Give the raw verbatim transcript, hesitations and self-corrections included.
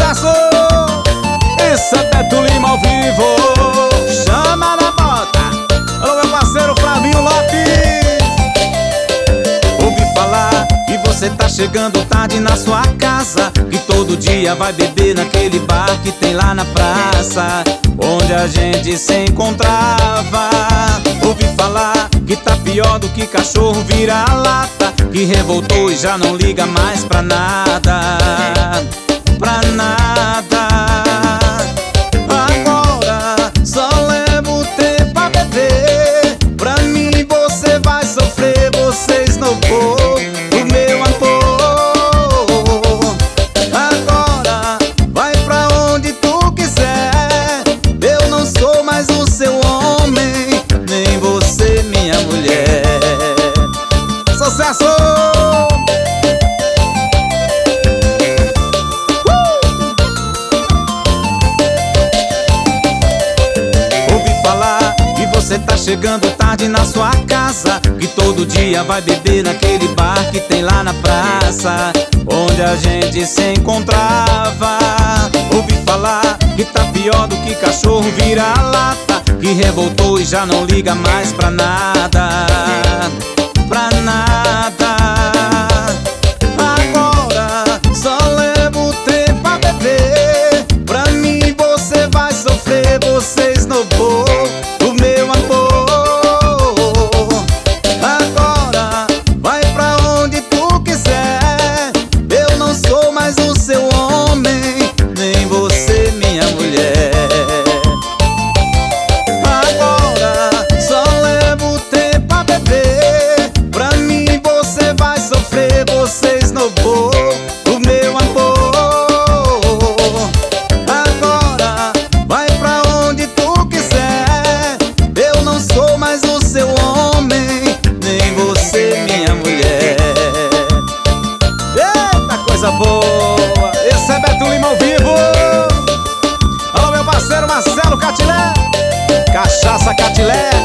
Sucesso! Isso é Beto Lima ao vivo. Chama na bota. Alô, meu parceiro Flavinho Lopes. Ouvi falar que você tá chegando tarde na sua casa, que todo dia vai beber naquele bar que tem lá na praça, onde a gente se encontrava. Ouvi falar que tá pior do que cachorro vira-lata, que revoltou e já não liga mais pra nada, pra nada. Agora só levo tempo a beber. Pra mim você vai sofrer, você esnobou o meu amor. Agora vai pra onde tu quiser. Eu não sou mais o seu homem, nem você minha mulher. Sucesso! Você tá chegando tarde na sua casa, que todo dia vai beber naquele bar que tem lá na praça, onde a gente se encontrava. Ouvi falar que tá pior do que cachorro vira-lata, que revoltou e já não liga mais pra nada, pra nada. Agora só levo tempo a beber. Pra mim você vai sofrer, você esnobou o meu amor. Agora vai pra onde tu quiser. Eu não sou mais o seu homem, nem você minha mulher. Agora só levo tempo a beber. Pra mim você vai sofrer, você esnobou o meu amor. Agora vai pra onde tu quiser. Eu não sou mais o seu homem, nem você minha mulher. Eita, coisa boa! Esse é Beto Lima ao vivo. Alô, meu parceiro Marcelo Catilé, Cachaça Catilé.